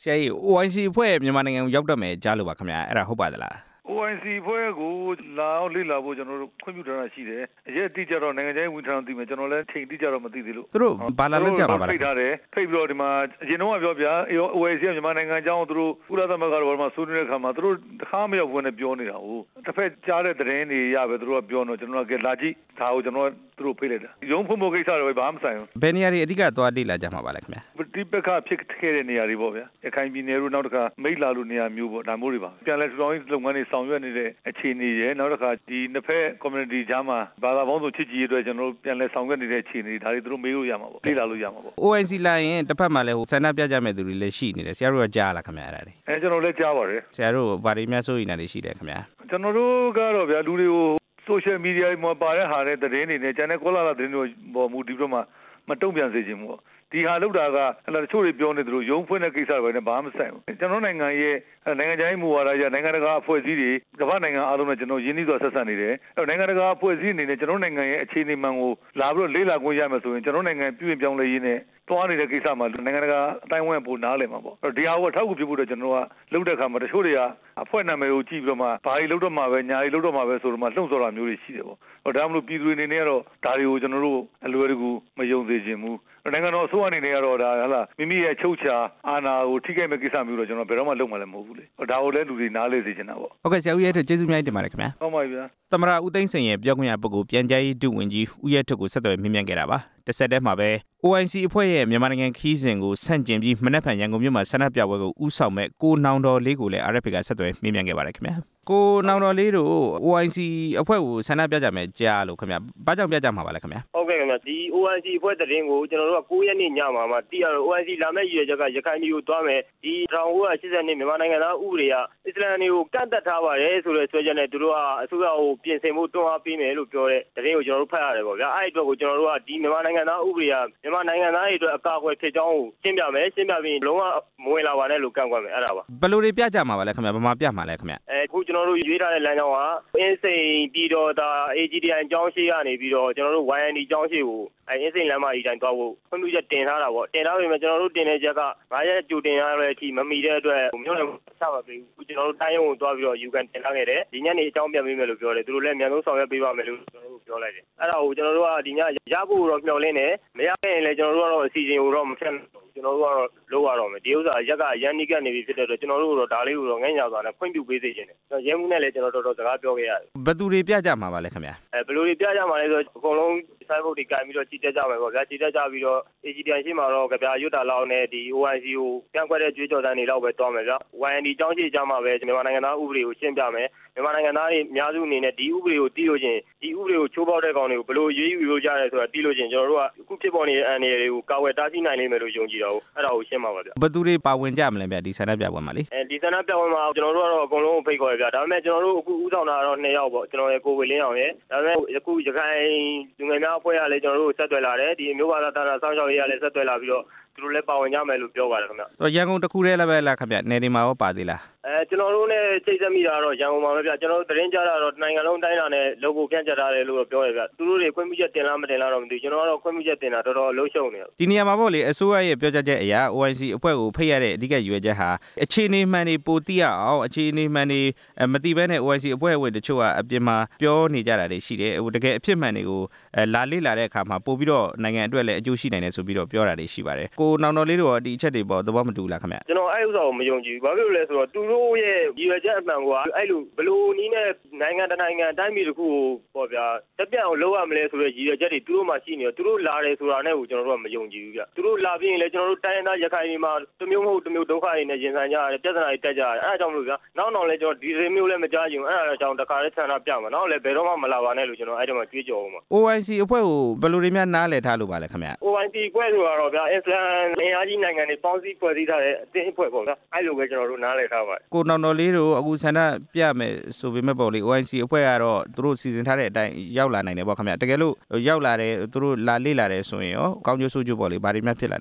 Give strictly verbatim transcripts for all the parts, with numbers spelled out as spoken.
ဆရာကြီး အို အိုင် စီ အဖွဲ့မြန်မာနိုင်ငံကိုရောက်တော့မယ်ကြားလို့ပါခင်ဗျာအဲ့ဒါဟုတ်ပါသလားအို အိုင် စီ ဖွဲ့ကိုလာအောင်လေ့လာဖို့ကျွန်တော်တို့ခွင့်ပြုထားတာရှိတယ်အရက်တိကျတော့နိုင်ငံခြားရေးဝန်ထမ်းသိမယ်ကျွန်တော်လည်းချိန်တိကျတော့မသိသေးလို့သူတို့ဘာလာလောက်ကြပါပါလဲဖိတ်ထားတယ်ဖိတ်ပြီးတော့ဒီမှာအရင်တော့ပြောပြ အို အို အိုင် စီ ကမြန်မာနိုင်ငံအကြောင်းသူတို့ကုလသမဂ္ဂတော်မှာဆွေးနွေးတဲ့အခါမှာသူတို့တခါမရောက်ဘူးနဲ့ပြောနေတာဟုတ်တစ်ဖက်ကြားတဲ့သတင်းတွေရပဲသူတို့ကပြောတော့ကျွန်တော်ကလာကြည့်ဒါကိုကျွန်တော်သူတို့ဖိတ်လိုက်တာရုံးဖို့မို့ကိစ္စတွေဘာမှမဆိုင်ဘူးဘယ်နေရာတွေအဓိကသွားလေ့လာကြမှာပါလဲခင်ဗျာဒီဘက်ကဖြစ်ခဲ့တဲ့နေရာတွေပေါ့ဗျာရခိုင်ပြည်နယ်တို့နောက်တစ်ခါမိတ်လာလို့နေရာမျိုးပေါ့ဒါမျိုးတွေပါပြန်လဲထူထောင်ရေးလုပ်ငန်းတွေဆောင်ရွက်နေတဲ့အခြေအနေရယ်နောက်တစ်ခါဒီနှစ်ဖက် community ကြားမှာဘာသာပေါင်းစုံချစ်ကြည်ရေးအတွက်ကျွန်တော်တို့ပြန်လဲဆောင်ရွက်နေတဲ့အခြေအနေဒါတွေသူတို့မေးလို့ရမှာပေါ့လေ့လာလို့ရမှာပေါ့အို အိုင် စီ လာရင်တစ်ဖက်မှာလဲဟိုဆန္ဒပြကြမဲ့သူတွေလည်းရှိနေတယ်ဆရာတို့ကကြားလားခင်ဗျာအဲ့ဒါတွေအဲကျွန်တော်လည်းကြားပါတယ်ဆရာတို့ဘာတွေများစိုးရိမ်နေရှိတယ်ခင်ဗျာကျွန်တော်တို့ကတော့ဗျာလူတွေကို social media မှာပါတဲ့ဟာတဲ့သတင်းတွေနဲ့ကျန်တဲ့ကောလာလာသတင်းတွေပေါ်မူဒီပြမမတုံ့ပြန်စေချင်ဘူးပေါ့ဒီဟာလောက်တာကအဲ့ဒါတချို့တွေပြောနေသလိုရုံးဖွင့်တဲ့ကိစ္စတွေနဲ့ဘာမှမဆိုင်ဘူးကျွန်တော်နိုင်ငံရဲ့နိုင်ငံခြားရေးမူဝါဒရနိုင်ငံတကာအဖွဲ့အစည်းတွေကမ္ဘာနိုင်ငံအားလုံးနဲ့ကျွန်တော်ရင်းနှီးစွာဆက်ဆံနေတယ်အဲ့နိုင်ငံတကာအဖွဲ့အစည်းအနေနဲ့ကျွန်တော်နိုင်ငံရဲ့အခြေအနေမှန်ကိုလာပြီးတော့လေ့လာခွင့်ရမယ်ဆိုရင်ကျွန်တော်နိုင်ငံပြည်ပြင်ပြောင်းလဲရေးနဲ့တွားနေတဲ့ကိစ္စမှာနိုင်ငံတကာအတိုင်းအဝန်ပို့နားလည်မှာပေါ့ဒီဟာကိုထောက်ကူပြုဖို့တော့ကျွန်တော်ကလုပ်တဲ့အခါမှာတချို့တွေကအဖွဲ့နာမည်ကိုကြည့်ပြီးတော့မှဘာကြီးလုပ်တော့မှာပဲညာကြီးလုပ်တော့မှာပဲဆိုတော့မှလှုံ့ဆော်တာမျိုးတွေရှိတယ်ပေါ့ဟောဒါမှမဟုတ်ပြည်သူတွေအနေနဲ့ကတော့ဒါတွေကိုကျွန်တော်တို့အလွယ်တကူမယုံစေချင်ဘူးနိုင်ငံတော်အစိုးရအနေနဲ့ကတော့ဒါဟလာမိမိရဲ့ချုပ်ချာအာဏာကိုထိခိုက်မဲ့ကိစ္စမျိုးတော့ကျွန်တော်ဘယ်တော့မှလုပ်မှလည်းမဟုတ်ဘူးလေဒါကိုလည်းလူတွေနားလေစေချင်တာပေါ့ဟုတ်ကဲ့ဆရာဦးရဲထွဋ်ကျေးဇူးများတင်ပါတယ်ခင်ဗျာဟုတ်ပါပြီဗျာသမ္မတဦးသိန်းစိန်ရဲ့ပြောခွင့်ရပုဂ္ဂိုလ်ပြန်ကြားရေးဒုဝန်ကြီးဦးရဲထွဋ်ကိုဆက်သွယ်မေးမြန်းခဲ့တာပါတစ်ဆက်တည်းမှာပဲ အို အိုင် စီ အဖွဲ့ရဲ့မြန်မာနိုင်ငံခီးစဉ်ကိုဆန့်ကျင်ပြီးမနက်ဖြန်ရန်ကုန်မြို့မှာဆန္ဒပြပွဲကိုဦးဆောင်မဲ့ကိုနောင်တော်လေးကိုလည်း အာ အက်ဖ် ကဆက်သွယ်မေးမြန်းခဲ့ပါတယ်ခင်ဗျာကိုနောင်တော်လေးတို့ အို အိုင် စီ အဖွဲ့ကိုဆန္ဒပြကြမယ်ကြားလို့ခင်ဗျာဘာကြောင့်ပြကြမှာပါလဲခင်ဗျာဟုတ်ကဲ့ခင်ဗျာဒီ အို အိုင် စီ အဖွဲ့သတင်းကိုကျွန်တော်တို့ကကိုးရက်နေ့ညမှာမှသိရတော့ အို အိုင် စီ လာမဲ့ရည်ရွယ်ချက်ကရခိုင်ပြည်ကိုတွားမယ်ဒီတစ်ထောင်ကိုးရာရှစ်ဆယ်နှစ်မြန်မာနိုင်ငံသားဥပဒေကအစ္စလာမ်တွေကိုကန့်သက်ထားပါတယ်ဆိုတဲ့ဆွဲချက်နဲ့သူတို့ကအစိုးရကိုပြင်ဆင်ဖို့တွန်းအားပေးမယ်လို့ပြောတဲ့သတင်းကိုကျွန်တော်တို့ဖတ်ရတယ်ပေါ့ဗျာအဲ့ဒီအတွက်ကိုကျွန်တော်တို့ကဒီမြန်မာနိုင်ငံသားဥပဒေကမြန်မာနိုင်ငံသားတွေအတွက်အကာအကွယ်ဖြစ်ကြောင်းကိုရှင်းပြမယ်ရှင်းပြပြီးလုံးဝမဝင်လာပါနဲ့လို့ကန့်ကွက်မယ်အဲ့ဒါပါဘယ်လိုတွေပြကြမှာပါလဲခင်ဗျာဘာမှပြမှာလဲခင်ဗျာအဲအခုကျွန်တော်တို့ရွေးထားတဲ့လမ်းကြောင်းကအင်းစိန်ပြီးတော့ဒါ အေ ဂျီ တီ အိုင် ကျောင်းရှိကနေပြီးတော့ကျွန်တော်တို့ ဝိုင် အန် ဒီ ကျောင်းရှိကိုအဲအင်းစိန်လမ်းမကြီးတိုင်းသွားဖို့ခွင့်ပြုချက်တင်ထားတာပေါ့တင်ထားပေမဲ့ကျွန်တော်တို့တင်တဲ့ချက်ကငါးရက်ကြိုတင်ရတဲ့အထိမမီတဲ့အတွက်မြို့နယ်ဆက်မပေးဘူးကျွန်တော်တို့တိုင်းရုံကိုသွားပြီးတော့ယူကန်တင်ထားခဲ့တယ်ဒီညနေအကြောင်းပြန်ပေးမယ်လို့ပြောတယ်သူတို့လည်းအများဆုံးဆောင်ရွက်ပေးပါမယ်လို့ကျွန်တော်တို့ပြောလိုက်တယ်အဲ့ဒါကိုကျွန်တော်တို့ကဒီညရဖို့တော့မျှော်လင့်တယ်မရရင်လည်းကျွန်တော်တို့ကတော့အစီအစဉ်ကိုတော့မဖြတ်ကျွန်တော်တို့ကတော့လုပ်ရတော့မယ်ဒီဥစ္စာရက်ကရန်နီကနေပြီဖြစ်တဲ့အတွက်ကျွန်တော်တို့ကတော့ဒါလေးကိုတော့ငဲ့ညောင်သွားတယ်ခွင့်ပြုပေးစေချင်တယ်ကျွန်တော်ရဲမှုနဲ့လည်းကျွန်တော်တော်တော်စကားပြောခဲ့ရတယ်ဘယ်သူတွေပြကြမှာပါလဲခင်ဗျာအဲဘယ်လိုတွေပြကြမှာလဲဆိုတော့အကုန်လုံးစိုက်ဖို့ဒီကင်ပြီးတော့ကြီးတက်ကြမယ်ပေါ့ဗျာကြီးတက်ကြပြီးတော့ အေ ဂျီ တီ အိုင် ရှိမှာတော့ကြပြရွတ်တာလောက်နဲ့ဒီ အို အိုင် စီ ကိုပြန်ခွက်တဲ့ကြွေးကြော်တန်းတွေလောက်ပဲတွားမယ်ဗျာ ဝိုင် အန် ဒီ ကျောင်းရှိကြမှာပဲမြန်မာနိုင်ငံသားဥပဒေကိုရှင်းပြမယ်မြန်မာနိုင်ငံသားတွေအများစုအနေနဲ့ဒီဥပဒေကိုတီးလို့ချင်းဒီဥပဒေကိုချိုးဖောက်တဲ့ကောင်တွေကိုဘယ်လိုရေးယူလို့ရတယ်ဆိုတာတီးလို့ချင်းကျွန်တော်တို့ကအခုဖြစ်ပေါ်နေတဲ့အန်ဒီတွေကိုကာဝယ်တားဆီးနိုင်လိမ့်မယ်လို့ယုံကြည်တော့အဲ့ဒါကိုရှင်းပါပါဗျာဘယ်သူတွေပါဝင်ကြမလဲဗျာဒီဆန္ဒပြပွဲမှာလေအဲဒီဆန္ဒပြပွဲမှာကျွန်တော်တို့ကတော့အကုန်လုံးဖိတ်ခေါ်ရဗျာဒါပေမဲ့ကျွန်တော်တို့အခုဥဆောင်တာတော့နှစ်ယောက်ပေါ့ကျွန်တော်ရဲ့ကိုဝေလင်းအောင်ရဲ့ဒါပေမဲ့အခုရခိုင်လူငယ်များအဖွဲ့ကလည်းကျွန်တော်တို့ဆက်သွယ်လာတယ်ဒီမျိုးဘာသာတာတာစောင့်ရှောက်ရေးကလည်းဆက်သွယ်လာပြီးတော့သူတို့လည်းပါဝင်ကြမယ်လို့ပြောပါတယ်ခင်ဗျ။ရန်ကုန်တစ်ခုတည်းလည်းပဲလားခင်ဗျ။နယ်ဒီမှာရောပါသေးလား။အဲကျွန်တော်တို့နဲ့ချိတ်ဆက်မိတာတော့ရန်ကုန်မှာပဲဗျ။ကျွန်တော်တို့သတင်းကြားတာတော့နိုင်ငံလုံးတိုင်းတာနဲ့လုပ်ဖို့ကြံ့ကြတာတယ်လို့ပြောရဗျ။သူတို့တွေခွင့်ပြုချက်တင်လားမတင်လားတော့မသိဘူး။ကျွန်တော်ကတော့ခွင့်ပြုချက်တင်တာတော်တော်လုံးရှုံနေတယ်။ဒီနေရာမှာပေါ့လေအစိုးရရဲ့ပြောကြားချက်အရာ အို အိုင် စီ အဖွဲ့ကိုဖိတ်ရတဲ့အဓိကရွေးချက်ဟာအခြေအနေမှန်တွေပိုသိရအောင်အခြေအနေမှန်တွေမသိဘဲနဲ့ အို အိုင် စီ အဖွဲ့ဝင်တချို့ကအပြင်မှာပြောနေကြတာတွေရှိတယ်။ဟိုတကယ်အဖြစ်မှန်တွေကိုလာလေ့လာတဲ့အခါမှာပို့ပြီးတော့နိုင်ငံအတွက်လည်းအကျိုးရှိနိုင်တယ်ဆိုပြီးတော့ပြောတာတွေရှိပါတယ်။ကိုနောင်တော်လေးတို့ဒီအချက်တွေပေါ့သဘောမတူလားခင်ဗျကျွန်တော်အဲ့ဥစ္စာကိုမယုံကြည်ဘူးဘာဖြစ်လို့လဲဆိုတော့သူတို့ရဲ့ရည်ရွယ်ချက်အမှန်ကအဲ့လိုဘလို့နီးနဲ့နိုင်ငံတနိုင်ငံအတိုင်းပြည်တစ်ခုကိုပေါ့ဗျာတက်ပြတ်အောင်လုပ်ရမလဲဆိုတဲ့ရည်ရွယ်ချက်တွေသူတို့မှရှိနေတော့သူတို့လာတယ်ဆိုတာနဲ့ကိုကျွန်တော်တို့ကမယုံကြည်ဘူးဗျသူတို့လာပြီးရင်လည်းကျွန်တော်တို့တိုင်းရင်းသားရခိုင်တွေမှာတမျိုးမဟုတ်တမျိုးဒုက္ခတွေနဲ့ရင်ဆိုင်ကြရတယ်ပြဿနာတွေတက်ကြရတယ်အဲ့ဒါကြောင့်မလို့ဗျာနောက်နောက်လည်းကျွန်တော်ဒီစမျိုးလည်းမကြားချင်ဘူးအဲ့ဒါကြောင့်တခါလေးဆန္ဒပြမှာနောက်လည်းဘယ်တော့မှမလာပါနဲ့လို့ကျွန်တော်အဲ့ဒီမှာကြွေးကြော်အောင်ပါအို အိုင် စီ အဖွဲ့ကိုဘယ်လိုတွေများနားလည်ထားလို့ပါလဲခင်ဗျအို အိုင် စီ အဖွဲ့ဆိုတော့ဗျာအစ္စလာမ်အင်အားကြီးနိုင်ငံတွေပေါင်းစည်းဖွဲ့စည်းထားတဲ့အသင်းအဖွဲ့ပေါ့ဗျာအဲ့လိုပဲကျွန်တော်တို့နားလည်ထားပါတယ်ကိုနောင်တော်လေးတို့အခုဆန္ဒပြမယ်ဆိုပေမဲ့ပေါ့လေ အို အိုင် စီ အဖွဲ့ကတော့သူတို့စီစဉ်ထားတဲ့အတိုင်းရောက်လာနိုင်တယ်ပေါ့ခင်ဗျတကယ်လို့ရောက်လာတယ်သူတို့လာလေ့လာတယ်ဆိုရင်ရောကောင်းကျိုးဆိုးကျိုးပေါ့လေဘာတွေများဖြစ်လာနိုင်လဲ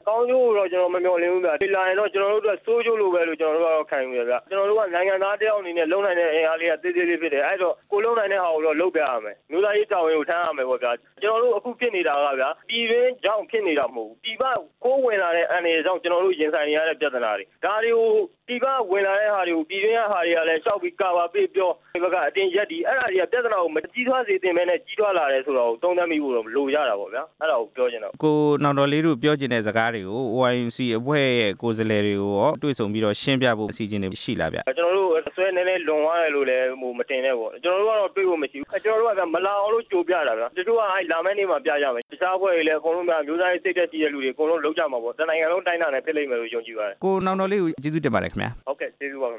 ကောင်းကျိုးတော့ကျွန်တော်မမျှော်လင့်ဘူးဗျာဒီလာရင်တော့ကျွန်တော်တို့ကစိုးကျိုးလိုပဲလို့ကျွန်တော်တို့ကတော့ခံယူရဗျာကျွန်တော်တို့ကနိုင်ငံသားတယောက်အနေနဲ့လုံနိုင်တဲ့အင်အားလေးကသေးသေးလေးဖြစ်တယ်အဲ့တော့ကိုလုံနိုင်တဲ့ဟာကိုတော့လုပ်ပြရမယ်မျိုးသားရေးတာဝန်ကိုထမ်းရမယ်ပေါ့ဗျာကျွန်တော်တို့အခုဖြစ်နေတာကဗျာပြည်တွင်းကြောင့်ဖြစ်နေတာမဟုတ်ဘူးပြည်ပကိုဝင်လာတဲ့အန်ရယ်ကြောင့်ကျွန်တော်တို့ရင်ဆိုင်နေရတဲ့ပြဿနာတွေဒါတွေကိုပြည်ပဝင်လာတဲ့ဟာတွေကိုပြည်တွင်းဟာတွေကလည်းရှောက်ပြီးကာပါပေးပြောဒီဘက်ကအတင်ရက်ဒီအဲ့ဒါတွေကပြဿနာကိုမကြီးထွားစေသင့်ပဲနဲ့ကြီးထွားလာတယ်ဆိုတော့သုံးသပ်မိဖို့တော့လိုရတာပေါ့ဗျာအဲ့ဒါကိုပြောချင်တော့ကိုနောင်တော်လေးတို့ပြောချင်တဲ့စကားတွေကို O I U C အဖွဲ့ရဲ့ကိုယ်စားလှယ်တွေကိုရောတွေ့ဆုံပြီးတော့ရှင်းပြဖို့အစီအစဉ်တွေရှိလားဗျကျွန်တော်တို့ဆွဲနေနေလွန်သွားတယ်လို့လည်းဟိုမတင်နဲ့ပေါ့ကျွန်တော်တို့ကတော့တွေ့ဖို့မရှိဘူးကျွန်တော်တို့ကမလာအောင်လို့ကြိုပြတာဗျာတချို့ကအဲ့လာမယ့်နေ့မှာပြကြမယ်တခြားအဖွဲ့တွေလည်းအကုန်လုံးကမျိုးသားရေးစိတ်သက်ရှိတဲ့လူတွေအကုန်လုံးလုံးကြမှာပေါ့တနိုင်ငံလုံးတိုင်းတာနဲ့ဖြစ်လိမ့်မယ်လို့ယုံကြည်ပါတယ်ကိုနောင်တော်လေးကိုကျေးဇူးတင်ပါတယ်ခင်ဗျာဟုတ်ကဲ့ကျေးဇူးပါ